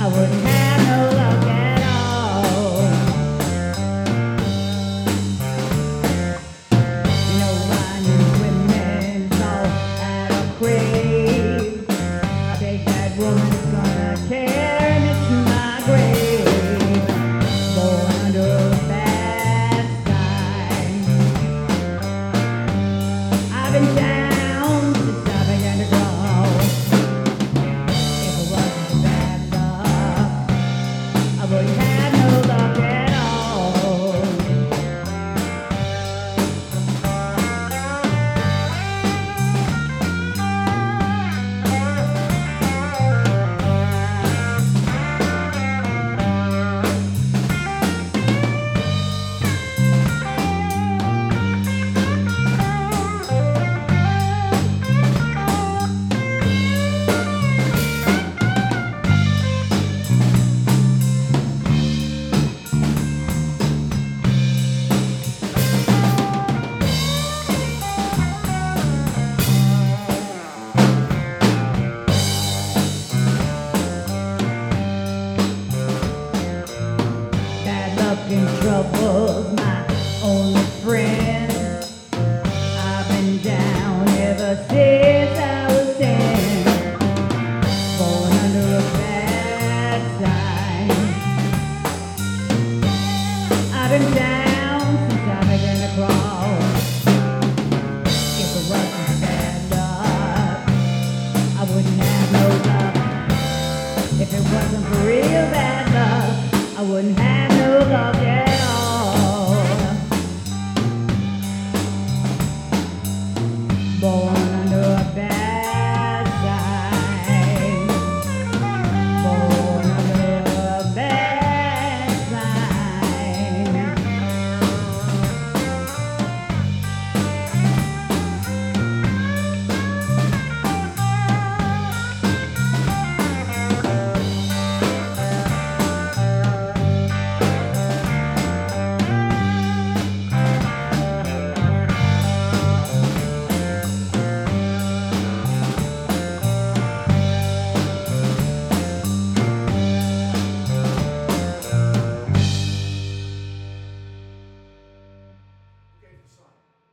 I wouldn't have no luck at all. You know, finding women's all at a crave. I think that woman's gonna carry me to my grave. Born under a bad sign. I've been down since I began to crawl. If it wasn't for bad luck, I wouldn't have no luck at all. And trouble's my only friend. I've been down ever since I was 10. Born under a bad sign. I've been down since I began to crawl. If it wasn't for bad luck, I wouldn't have no luck. If it wasn't for real bad luck, I wouldn't have no luck.